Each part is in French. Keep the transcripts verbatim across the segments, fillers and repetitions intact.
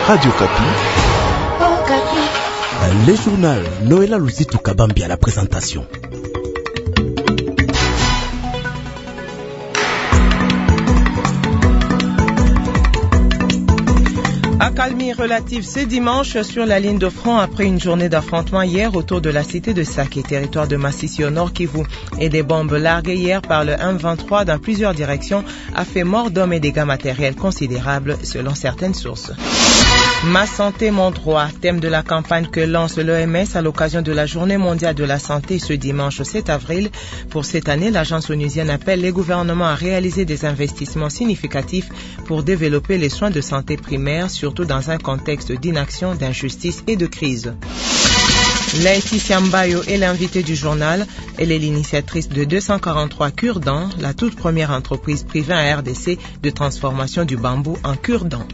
Radio Kapi. Oh, Kapi. Les journaux, Noëlla Luzitu Kabambi à la présentation. Accalmie relative ce dimanche sur la ligne de front après une journée d'affrontement hier autour de la cité de Saké, territoire de Massissi au Nord Kivu, et des bombes larguées hier par le M vingt-trois dans plusieurs directions a fait mort d'hommes et dégâts matériels considérables selon certaines sources. Ma santé, mon droit, thème de la campagne que lance l'O M S à l'occasion de la Journée mondiale de la santé ce dimanche sept avril. Pour cette année, l'agence onusienne appelle les gouvernements à réaliser des investissements significatifs pour développer les soins de santé primaires, surtout dans un contexte d'inaction, d'injustice et de crise. Laetitia Mbayo est l'invitée du journal. Elle est l'initiatrice de deux cent quarante-trois cure-dents, la toute première entreprise privée en R D C de transformation du bambou en cure-dents.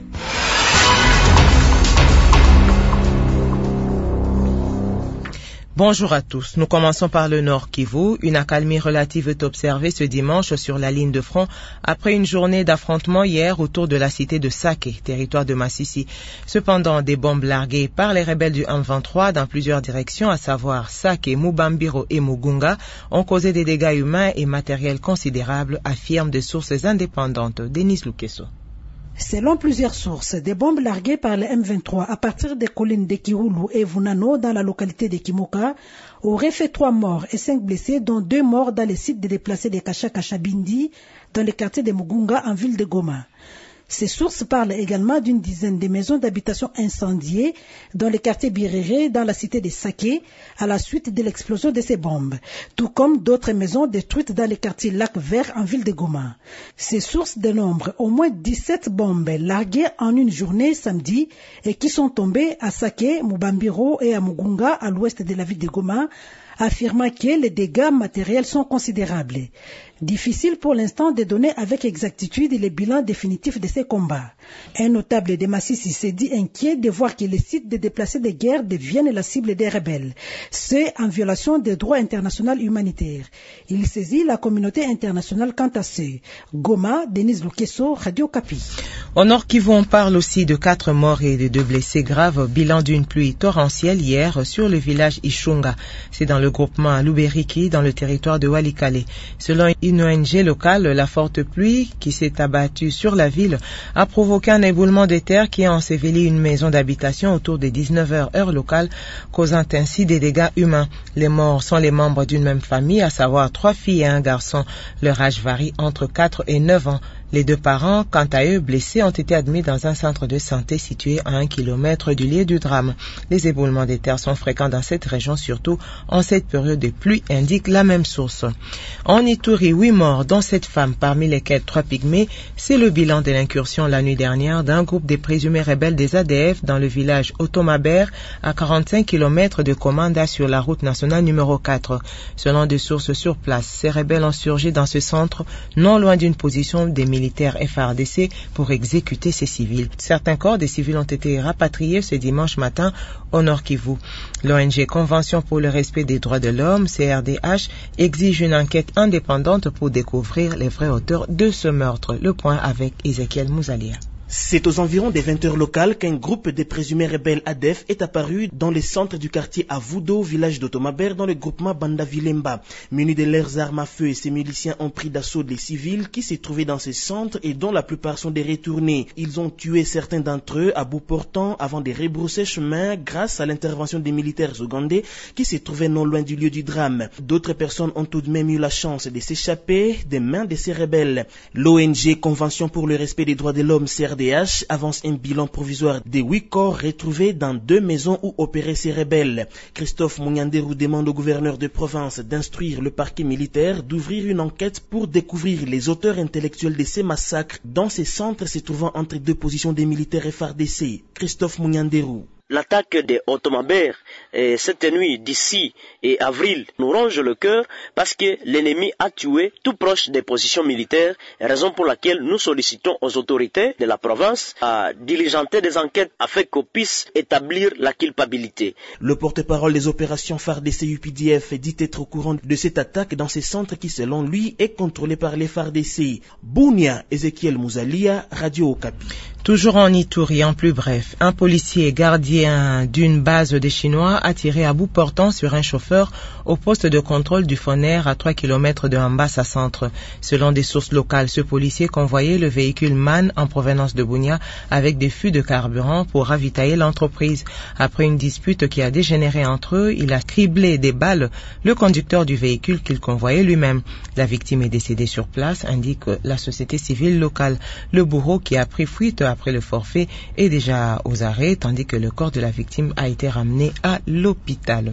Bonjour à tous. Nous commençons par le Nord Kivu. Une accalmie relative est observée ce dimanche sur la ligne de front après une journée d'affrontement hier autour de la cité de Saké, territoire de Massissi. Cependant, des bombes larguées par les rebelles du M vingt-trois dans plusieurs directions, à savoir Saké, Mubambiro et Mugunga, ont causé des dégâts humains et matériels considérables, affirment des sources indépendantes. Denis Lukeso. Selon plusieurs sources, des bombes larguées par le M vingt-trois à partir des collines de Kiwulu et Vunano dans la localité de Kimoka auraient fait trois morts et cinq blessés, dont deux morts dans les sites de déplacés de Kachakachabindi dans le quartier de Mugunga en ville de Goma. Ces sources parlent également d'une dizaine de maisons d'habitation incendiées dans le quartier Birere, dans la cité de Saké, à la suite de l'explosion de ces bombes, tout comme d'autres maisons détruites dans le quartier Lac Vert en ville de Goma. Ces sources dénombrent au moins dix-sept bombes larguées en une journée samedi et qui sont tombées à Saké, Mubambiro et à Mugunga, à l'ouest de la ville de Goma, affirmant que les dégâts matériels sont considérables. Difficile pour l'instant de donner avec exactitude le bilan définitif de ces combats. Un notable de Massissi s'est dit inquiet de voir que les sites de déplacés de guerre deviennent la cible des rebelles. C'est en violation des droits internationaux humanitaires. Il saisit la communauté internationale quant à ce. Goma, Denis Lukeso, Radio Kapi. Au Nord Kivu, on parle aussi de quatre morts et de deux blessés graves, bilan d'une pluie torrentielle hier sur le village Ishunga. C'est dans le groupement Luberiki, dans le territoire de Walikale. Selon une O N G locale, la forte pluie qui s'est abattue sur la ville a provoqué un éboulement de terre qui a enseveli une maison d'habitation autour de dix-neuf heures heure locale, causant ainsi des dégâts humains. Les morts sont les membres d'une même famille, à savoir trois filles et un garçon. Leur âge varie entre quatre et neuf ans. Les deux parents, quant à eux, blessés, ont été admis dans un centre de santé situé à un kilomètre du lieu du drame. Les éboulements de terre sont fréquents dans cette région, surtout en cette période de pluie, indique la même source. En Ituri, huit morts, dont sept femmes, parmi lesquelles trois pygmées. C'est le bilan de l'incursion la nuit dernière d'un groupe de présumés rebelles des A D F dans le village Otomaber, à quarante-cinq kilomètres de Komanda sur la route nationale numéro quatre. Selon des sources sur place, ces rebelles ont surgi dans ce centre, non loin d'une position des militaires F A R D C pour exécuter ces civils. Certains corps des civils ont été rapatriés ce dimanche matin au Nord Kivu. L'O N G Convention pour le respect des droits de l'homme, C R D H, exige une enquête indépendante pour découvrir les vrais auteurs de ce meurtre. Le point avec Ezekiel Mouzalia. C'est aux environs des vingt heures locales qu'un groupe de présumés rebelles A D F est apparu dans le centre du quartier Avudo, village d'Otomaber, dans le groupement Banda Vilemba. Munis de leurs armes à feu, ces miliciens ont pris d'assaut des civils qui se trouvaient dans ce centre et dont la plupart sont des retournés. Ils ont tué certains d'entre eux à bout portant avant de rebrousser chemin grâce à l'intervention des militaires ougandais qui se trouvaient non loin du lieu du drame. D'autres personnes ont tout de même eu la chance de s'échapper des mains de ces rebelles. L'O N G Convention pour le respect des droits de l'homme, C R D H, avance un bilan provisoire des huit corps retrouvés dans deux maisons où opéraient ces rebelles. Christophe Munyanderou demande au gouverneur de province d'instruire le parquet militaire d'ouvrir une enquête pour découvrir les auteurs intellectuels de ces massacres dans ces centres se trouvant entre deux positions des militaires F A R D C. Christophe Munyanderou. L'attaque des Otomabères cette nuit d'ici et avril nous ronge le cœur parce que l'ennemi a tué tout proche des positions militaires, raison pour laquelle nous sollicitons aux autorités de la province à diligenter des enquêtes afin qu'on puisse établir la culpabilité. Le porte-parole des opérations F A R D C U P D F dit être au courant de cette attaque dans ces centres qui, selon lui, est contrôlé par les F A R D C. Bounia, Ezekiel Mouzalia, Radio Okapi. Toujours en Ituri, en plus bref, un policier gardien d'une base des Chinois a tiré à bout portant sur un chauffeur au poste de contrôle du Foner à trois kilomètres de Ambassa Centre. Selon des sources locales, ce policier convoyait le véhicule MAN en provenance de Bounia avec des fûts de carburant pour ravitailler l'entreprise. Après une dispute qui a dégénéré entre eux, il a criblé des balles le conducteur du véhicule qu'il convoyait lui-même. La victime est décédée sur place, indique la société civile locale. Le bourreau, qui a pris fuite après le forfait, est déjà aux arrêts, tandis que le corps de la victime a été ramené à l'hôpital.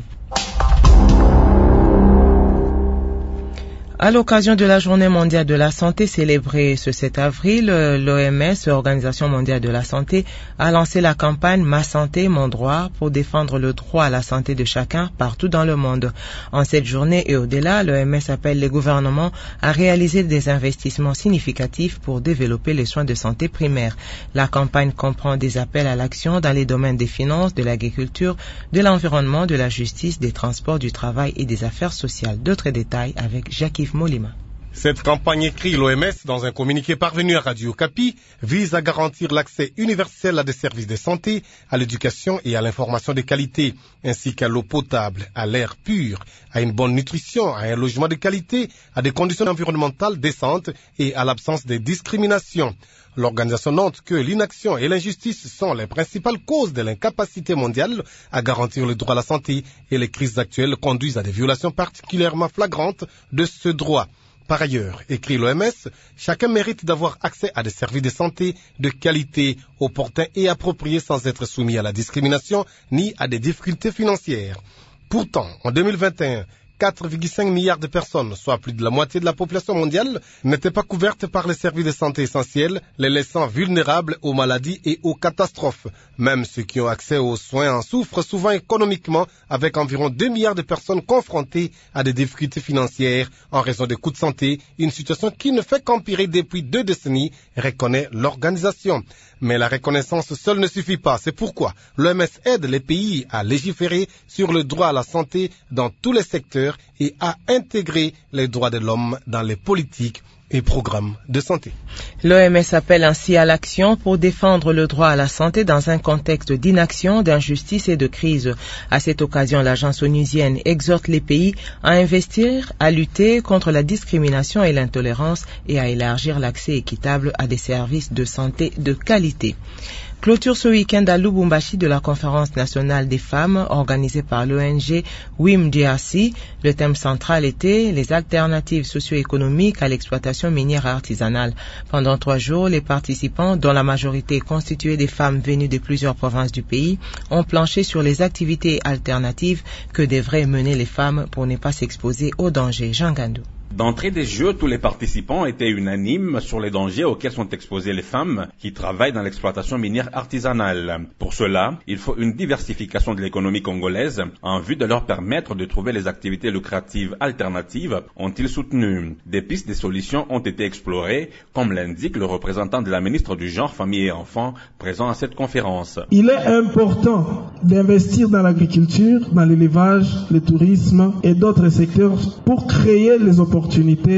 À l'occasion de la Journée mondiale de la santé célébrée ce sept avril, l'O M S, Organisation mondiale de la santé, a lancé la campagne Ma santé, mon droit pour défendre le droit à la santé de chacun partout dans le monde. En cette journée et au-delà, l'O M S appelle les gouvernements à réaliser des investissements significatifs pour développer les soins de santé primaires. La campagne comprend des appels à l'action dans les domaines des finances, de l'agriculture, de l'environnement, de la justice, des transports, du travail et des affaires sociales. D'autres détails avec Jacques Molima. Cette campagne, écrit l'O M S dans un communiqué parvenu à Radio Okapi, vise à garantir l'accès universel à des services de santé, à l'éducation et à l'information de qualité, ainsi qu'à l'eau potable, à l'air pur, à une bonne nutrition, à un logement de qualité, à des conditions environnementales décentes et à l'absence de discrimination. L'organisation note que l'inaction et l'injustice sont les principales causes de l'incapacité mondiale à garantir le droit à la santé et les crises actuelles conduisent à des violations particulièrement flagrantes de ce droit. Par ailleurs, écrit l'O M S, chacun mérite d'avoir accès à des services de santé de qualité, opportuns et appropriés sans être soumis à la discrimination ni à des difficultés financières. Pourtant, en deux mille vingt et un, quatre virgule cinq milliards de personnes, soit plus de la moitié de la population mondiale, n'étaient pas couvertes par les services de santé essentiels, les laissant vulnérables aux maladies et aux catastrophes. Même ceux qui ont accès aux soins en souffrent souvent économiquement, avec environ deux milliards de personnes confrontées à des difficultés financières en raison des coûts de santé, une situation qui ne fait qu'empirer depuis deux décennies, reconnaît l'organisation. Mais la reconnaissance seule ne suffit pas. C'est pourquoi l'O M S aide les pays à légiférer sur le droit à la santé dans tous les secteurs et à intégrer les droits de l'homme dans les politiques et programmes de santé. L'O M S appelle ainsi à l'action pour défendre le droit à la santé dans un contexte d'inaction, d'injustice et de crise. À cette occasion, l'agence onusienne exhorte les pays à investir, à lutter contre la discrimination et l'intolérance et à élargir l'accès équitable à des services de santé de qualité. Clôture ce week-end à Lubumbashi de la conférence nationale des femmes organisée par l'O N G W I M D R C. Le thème central était les alternatives socio-économiques à l'exploitation minière artisanale. Pendant trois jours, les participants, dont la majorité constituée des femmes venues de plusieurs provinces du pays, ont planché sur les activités alternatives que devraient mener les femmes pour ne pas s'exposer aux dangers. Jean Gandou. D'entrée des Jeux, tous les participants étaient unanimes sur les dangers auxquels sont exposées les femmes qui travaillent dans l'exploitation minière artisanale. Pour cela, il faut une diversification de l'économie congolaise en vue de leur permettre de trouver les activités lucratives alternatives, ont-ils soutenu. Des pistes de solutions ont été explorées, comme l'indique le représentant de la ministre du Genre, Famille et Enfants présent à cette conférence. Il est important d'investir dans l'agriculture, dans l'élevage, le tourisme et d'autres secteurs pour créer les opportunités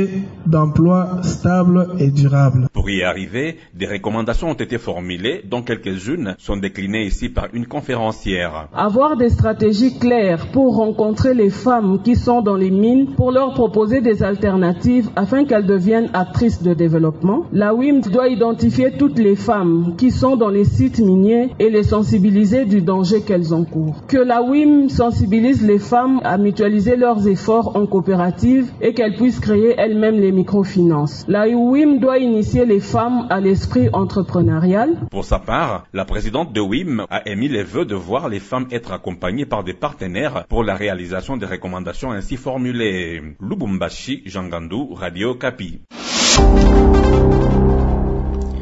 d'emploi stables et durables. Pour y arriver, des recommandations ont été formulées, dont quelques-unes sont déclinées ici par une conférencière. Avoir des stratégies claires pour rencontrer les femmes qui sont dans les mines, pour leur proposer des alternatives afin qu'elles deviennent actrices de développement. La W I M doit identifier toutes les femmes qui sont dans les sites miniers et les sensibiliser du danger qu'elles encourent. Que la W I M sensibilise les femmes à mutualiser leurs efforts en coopérative et qu'elles puissent créer elles-mêmes les microfinances. La W I M doit initier les femmes à l'esprit entrepreneurial. Pour sa part, la présidente de W I M a émis les vœux de voir les femmes être accompagnées par des partenaires pour la réalisation des recommandations ainsi formulées. Lubumbashi, Jean Gandou, Radio Okapi.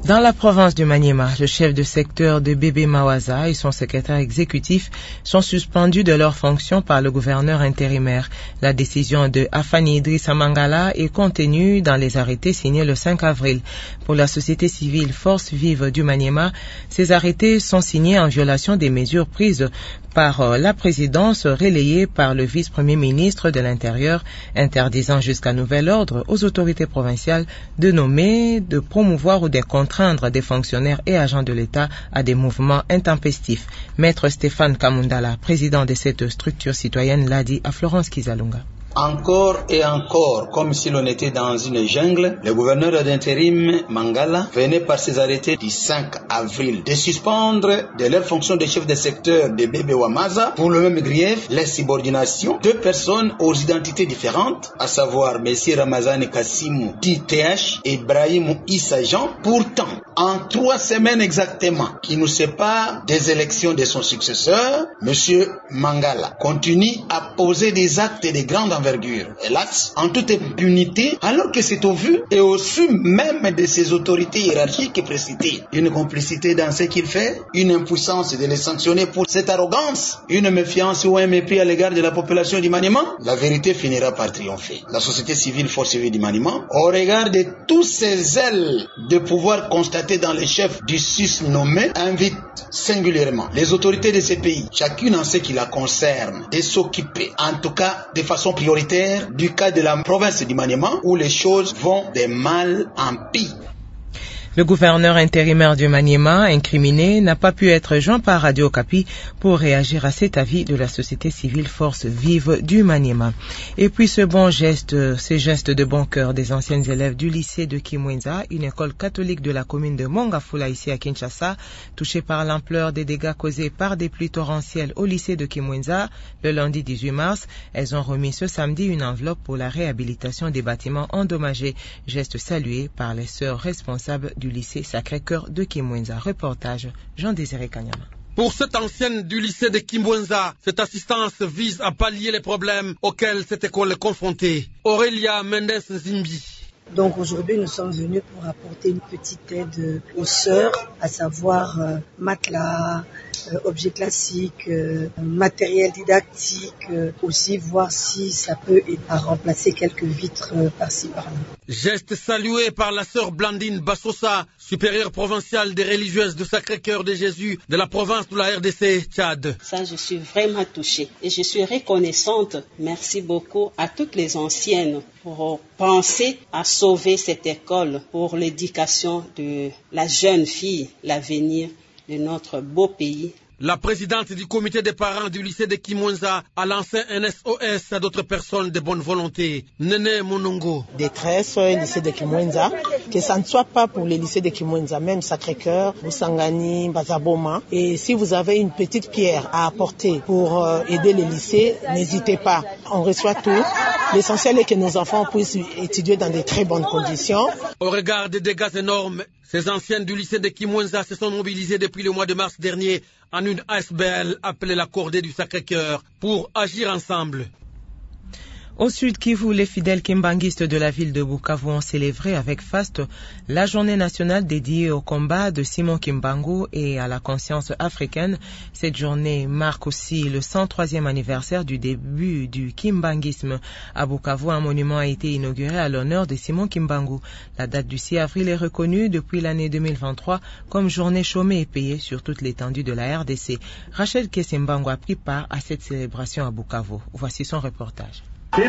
Dans la province du Maniema, le chef de secteur de Bébé Mawaza et son secrétaire exécutif sont suspendus de leurs fonctions par le gouverneur intérimaire. La décision de Afani Idrissa Mangala est contenue dans les arrêtés signés le cinq avril. Pour la société civile Force Vive du Maniema, ces arrêtés sont signés en violation des mesures prises par la présidence relayée par le vice-premier ministre de l'Intérieur, interdisant jusqu'à nouvel ordre aux autorités provinciales de nommer, de promouvoir ou de contraindre des fonctionnaires et agents de l'État à des mouvements intempestifs. Maître Stéphane Kamundala, président de cette structure citoyenne, l'a dit à Florence Kizalunga. Encore et encore, comme si l'on était dans une jungle, le gouverneur d'intérim Mangala venait par ses arrêtés du cinq avril de suspendre de leur fonction de chef de secteur de Bébé Wamaza pour le même grief, la subordination, deux personnes aux identités différentes, à savoir M. Ramazani Kassimou, dit T H, et Ibrahim Issa Jean. Pourtant, en trois semaines exactement, qui nous séparent des élections de son successeur, M. Mangala continue à poser des actes de grande envergure. Hélas, en toute impunité, alors que c'est au vu et au su même de ses autorités hiérarchiques précitées. Une complicité dans ce qu'il fait, une impuissance de les sanctionner pour cette arrogance, une méfiance ou un mépris à l'égard de la population du Maniema, la vérité finira par triompher. La société civile Force Vive du Maniema, au regard de tous ces ailes de pouvoir constatés dans les chefs du sus nommé, invite singulièrement les autorités de ces pays, chacune en ce qui la concerne, de s'occuper, en tout cas de façon prioritaire, du cas de la province du Maniema où les choses vont de mal en pis. Le gouverneur intérimaire du Maniema, incriminé, n'a pas pu être joint par Radio Okapi pour réagir à cet avis de la société civile Force Vive du Maniema. Et puis ce bon geste, ces gestes de bon cœur des anciens élèves du lycée de Kimwenza, une école catholique de la commune de Mongafula ici à Kinshasa, touchée par l'ampleur des dégâts causés par des pluies torrentielles au lycée de Kimwenza, le lundi dix-huit mars, elles ont remis ce samedi une enveloppe pour la réhabilitation des bâtiments endommagés, geste salué par les sœurs responsables du du lycée Sacré-Cœur de Kimwenza. Reportage Jean-Désiré Kanyama. Pour cette ancienne du lycée de Kimwenza, cette assistance vise à pallier les problèmes auxquels cette école est confrontée. Aurélia Mendes Zimbi. Donc aujourd'hui, nous sommes venus pour apporter une petite aide aux sœurs, à savoir euh, matelas, euh, objets classiques, euh, matériel didactique, euh, aussi voir si ça peut aider à remplacer quelques vitres euh, par-ci par-là. Geste salué par la sœur Blandine Bassosa, supérieure provinciale des religieuses de Sacré-Cœur de Jésus de la province de la R D C Tchad. Ça, je suis vraiment touchée et je suis reconnaissante. Merci beaucoup à toutes les anciennes pour penser à sauver cette école pour l'éducation de la jeune fille, l'avenir de notre beau pays. La présidente du comité des parents du lycée de Kimwenza a lancé un S O S à d'autres personnes de bonne volonté. Néné Monongo. Détresse au lycée de Kimwenza, que ça ne soit pas pour le lycée de Kimwenza, même Sacré-Cœur, Moussangani, Bazaboma. Et si vous avez une petite pierre à apporter pour euh, aider le lycée, n'hésitez pas. On reçoit tout. L'essentiel est que nos enfants puissent étudier dans de très bonnes conditions. Au regard des dégâts énormes, ces anciennes du lycée de Kimwenza se sont mobilisées depuis le mois de mars dernier en une A S B L appelée la Cordée du Sacré-Cœur pour agir ensemble. Au sud Kivu, les fidèles kimbanguistes de la ville de Bukavu ont célébré avec faste la journée nationale dédiée au combat de Simon Kimbangu et à la conscience africaine. Cette journée marque aussi le cent troisième anniversaire du début du kimbanguisme. À Bukavu, un monument a été inauguré à l'honneur de Simon Kimbangu. La date du six avril est reconnue depuis l'année deux mille vingt-trois comme journée chômée et payée sur toute l'étendue de la R D C. Rachel Kesimbangu a pris part à cette célébration à Bukavu. Voici son reportage.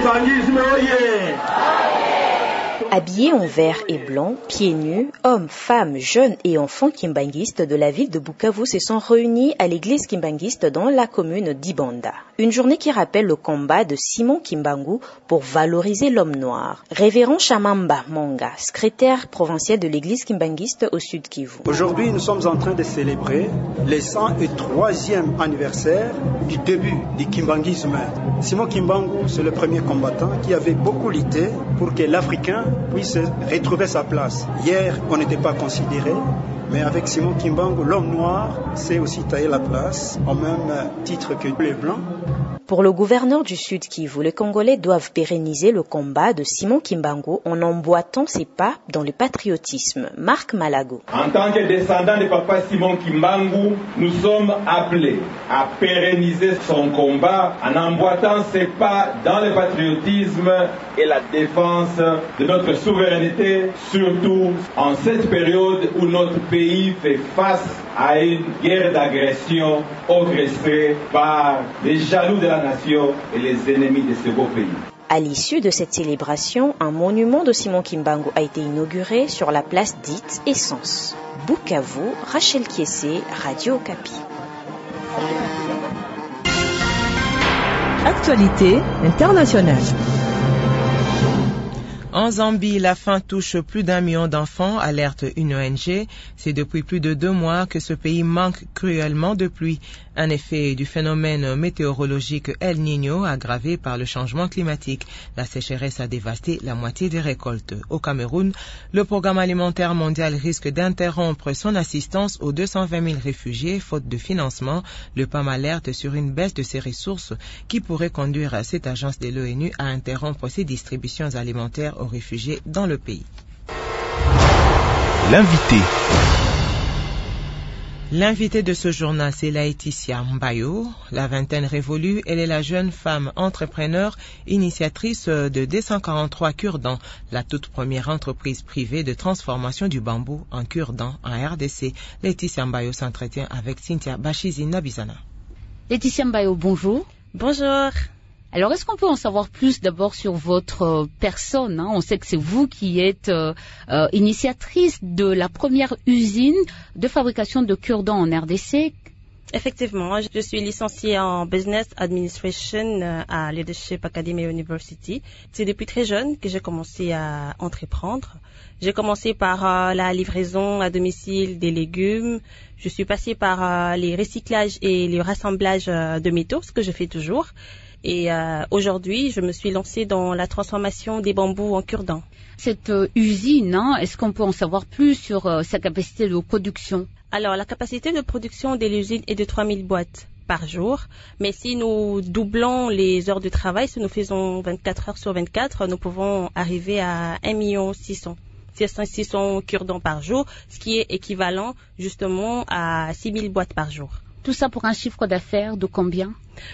Habillés en vert et blanc, pieds nus, hommes, femmes, jeunes et enfants kimbanguistes de la ville de Bukavu se sont réunis à l'église kimbanguiste dans la commune d'Ibanda. Une journée qui rappelle le combat de Simon Kimbangu pour valoriser l'homme noir. Révérend Chamamba Monga, secrétaire provincial de l'église kimbanguiste au sud Kivu. Aujourd'hui, nous sommes en train de célébrer le cent troisième anniversaire du début du kimbanguisme. Simon Kimbangu, c'est le premier combattant qui avait beaucoup lutté pour que l'Africain puisse retrouver sa place. Hier, on n'était pas considéré, mais avec Simon Kimbangu, l'homme noir s'est aussi taillé la place, au même titre que les Blancs. Pour le gouverneur du Sud Kivu, les Congolais doivent pérenniser le combat de Simon Kimbangu en emboîtant ses pas dans le patriotisme. Marc Malago. En tant que descendant de papa Simon Kimbangu, nous sommes appelés à pérenniser son combat en emboîtant ses pas dans le patriotisme et la défense de notre souveraineté, surtout en cette période où notre pays fait face à une guerre d'agression orchestrée par les jaloux de la nation et les ennemis de ce beau pays. À l'issue de cette célébration, un monument de Simon Kimbangu a été inauguré sur la place dite Essence. Bukavu, Rachel Kiessé, Radio Okapi. Actualité internationale. En Zambie, la faim touche plus d'un million d'enfants, alerte une O N G. C'est depuis plus de deux mois que ce pays manque cruellement de pluie. Un effet du phénomène météorologique El Niño aggravé par le changement climatique. La sécheresse a dévasté la moitié des récoltes. Au Cameroun, le programme alimentaire mondial risque d'interrompre son assistance aux deux cent vingt mille réfugiés faute de financement. Le P A M alerte sur une baisse de ses ressources qui pourrait conduire cette agence de l'ONU à interrompre ses distributions alimentaires aux réfugiés dans le pays. L'invité. L'invité de ce journal, c'est Laetitia Mbayo. La vingtaine révolue, elle est la jeune femme entrepreneur, initiatrice de D cent quarante-trois Cure-dents, la toute première entreprise privée de transformation du bambou en cure-dents en R D C. Laetitia Mbayo s'entretient avec Cynthia Bachizina Bizana. Laetitia Mbayo, bonjour. Bonjour. Alors, est-ce qu'on peut en savoir plus d'abord sur votre euh, personne, hein? On sait que c'est vous qui êtes euh, euh, initiatrice de la première usine de fabrication de cure-dents en R D C. Effectivement, je suis licenciée en Business Administration euh, à Leadership Academy University. C'est depuis très jeune que j'ai commencé à entreprendre. J'ai commencé par euh, la livraison à domicile des légumes. Je suis passée par euh, les recyclages et le rassemblage euh, de métaux, ce que je fais toujours. Et euh, aujourd'hui, je me suis lancée dans la transformation des bambous en cure-dents. Cette euh, usine, hein, est-ce qu'on peut en savoir plus sur euh, sa capacité de production? Alors, la capacité de production de l'usine est de trois mille boîtes par jour. Mais si nous doublons les heures de travail, si nous faisons vingt-quatre heures sur vingt-quatre, nous pouvons arriver à un million six cents. six cents cure-dents par jour, ce qui est équivalent justement à six mille boîtes par jour. Tout ça pour un chiffre d'affaires de combien?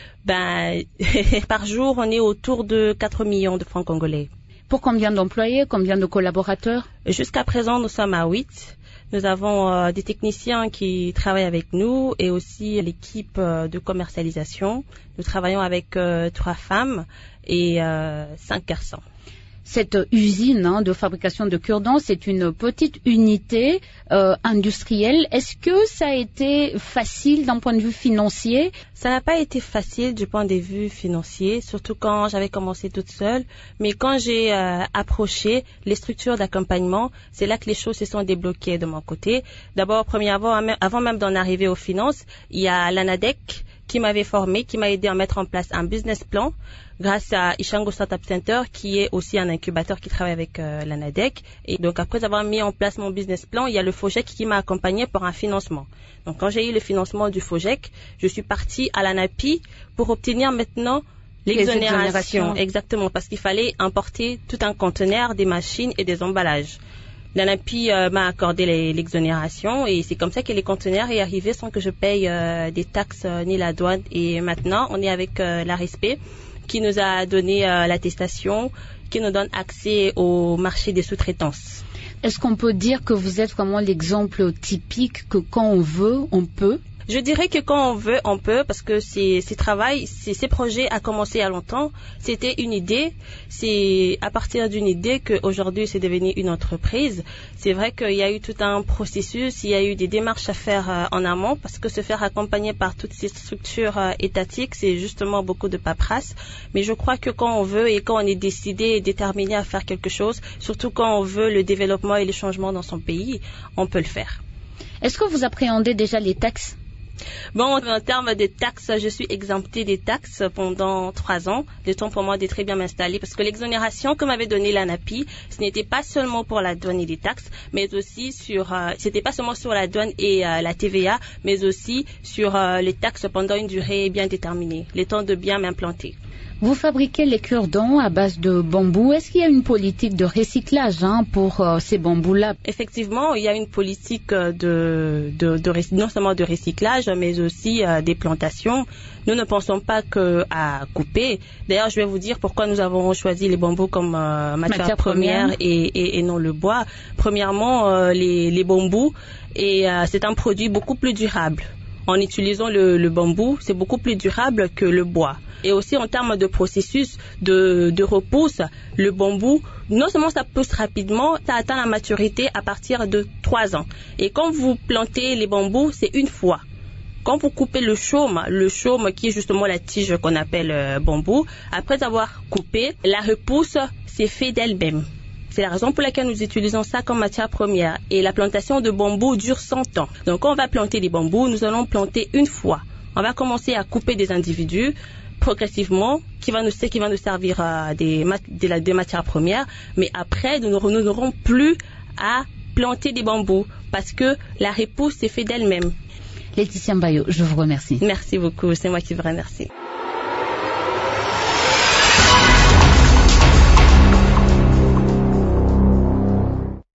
Ben, par jour, on est autour de quatre millions de francs congolais. Pour combien d'employés, combien de collaborateurs? Jusqu'à présent, nous sommes à huit. Nous avons euh, des techniciens qui travaillent avec nous et aussi l'équipe euh, de commercialisation. Nous travaillons avec euh, trois femmes et euh, cinq garçons. Cette usine hein, de fabrication de cure-dents, c'est une petite unité euh, industrielle. Est-ce que ça a été facile d'un point de vue financier? Ça n'a pas été facile du point de vue financier, surtout quand j'avais commencé toute seule. Mais quand j'ai euh, approché les structures d'accompagnement, c'est là que les choses se sont débloquées de mon côté. D'abord, premièrement, avant même d'en arriver aux finances, il y a l'ANADEC qui m'avait formé, qui m'a aidé à mettre en place un business plan grâce à Ishango Startup Center, qui est aussi un incubateur qui travaille avec euh, l'ANADEC. Et donc, après avoir mis en place mon business plan, il y a le FOGEC qui m'a accompagné pour un financement. Donc, quand j'ai eu le financement du FOGEC, je suis partie à l'ANAPI pour obtenir maintenant l'exonération. Exactement, parce qu'il fallait importer tout un conteneur, des machines et des emballages. L'ANAPI euh, m'a accordé les, l'exonération et c'est comme ça que les conteneurs est arrivé sans que je paye euh, des taxes euh, ni la douane. Et maintenant, on est avec euh, l'A R E S P qui nous a donné euh, l'attestation, qui nous donne accès au marché des sous-traitances. Est-ce qu'on peut dire que vous êtes vraiment l'exemple typique que quand on veut, on peut? Je dirais que quand on veut, on peut, parce que ces, ces travails, ces, ces projets a commencé il y a longtemps. C'était une idée. C'est à partir d'une idée qu'aujourd'hui c'est devenu une entreprise. C'est vrai qu'il y a eu tout un processus, il y a eu des démarches à faire euh, en amont, parce que se faire accompagner par toutes ces structures euh, étatiques, c'est justement beaucoup de paperasse. Mais je crois que quand on veut et quand on est décidé et déterminé à faire quelque chose, surtout quand on veut le développement et le changement dans son pays, on peut le faire. Est-ce que vous appréhendez déjà les taxes? Bon, en termes de taxes, je suis exemptée des taxes pendant trois ans. Le temps pour moi de très bien m'installer parce que l'exonération que m'avait donnée l'ANAPI, ce n'était pas seulement pour la douane et les taxes, mais aussi sur, euh, c'était pas seulement sur la douane et euh, la T V A, mais aussi sur euh, les taxes pendant une durée bien déterminée. Le temps de bien m'implanter. Vous fabriquez les cure-dents à base de bambou. Est-ce qu'il y a une politique de recyclage hein, pour euh, ces bambous-là? Effectivement, il y a une politique de, de, de non seulement de recyclage, mais aussi euh, des plantations. Nous ne pensons pas qu'à couper. D'ailleurs, je vais vous dire pourquoi nous avons choisi les bambous comme euh, matière, matière première, première. Et, et, et non le bois. Premièrement, euh, les, les bambous, et euh, c'est un produit beaucoup plus durable. En utilisant le, le bambou, c'est beaucoup plus durable que le bois. Et aussi en termes de processus de, de repousse, le bambou, non seulement ça pousse rapidement, ça atteint la maturité à partir de trois ans. Et quand vous plantez les bambous, c'est une fois. Quand vous coupez le chaume, le chaume qui est justement la tige qu'on appelle euh, bambou, après avoir coupé, la repousse s'est fait d'elle-même. C'est la raison pour laquelle nous utilisons ça comme matière première. Et la plantation de bambou dure cent ans. Donc quand on va planter des bambous, nous allons planter une fois. On va commencer à couper des individus progressivement, qui va nous, qui va nous servir à des, des, des matières premières. Mais après, nous n'aurons plus à planter des bambous parce que la repousse s'est fait d'elle-même. Laetitia Mbayo, je vous remercie. Merci beaucoup, c'est moi qui vous remercie.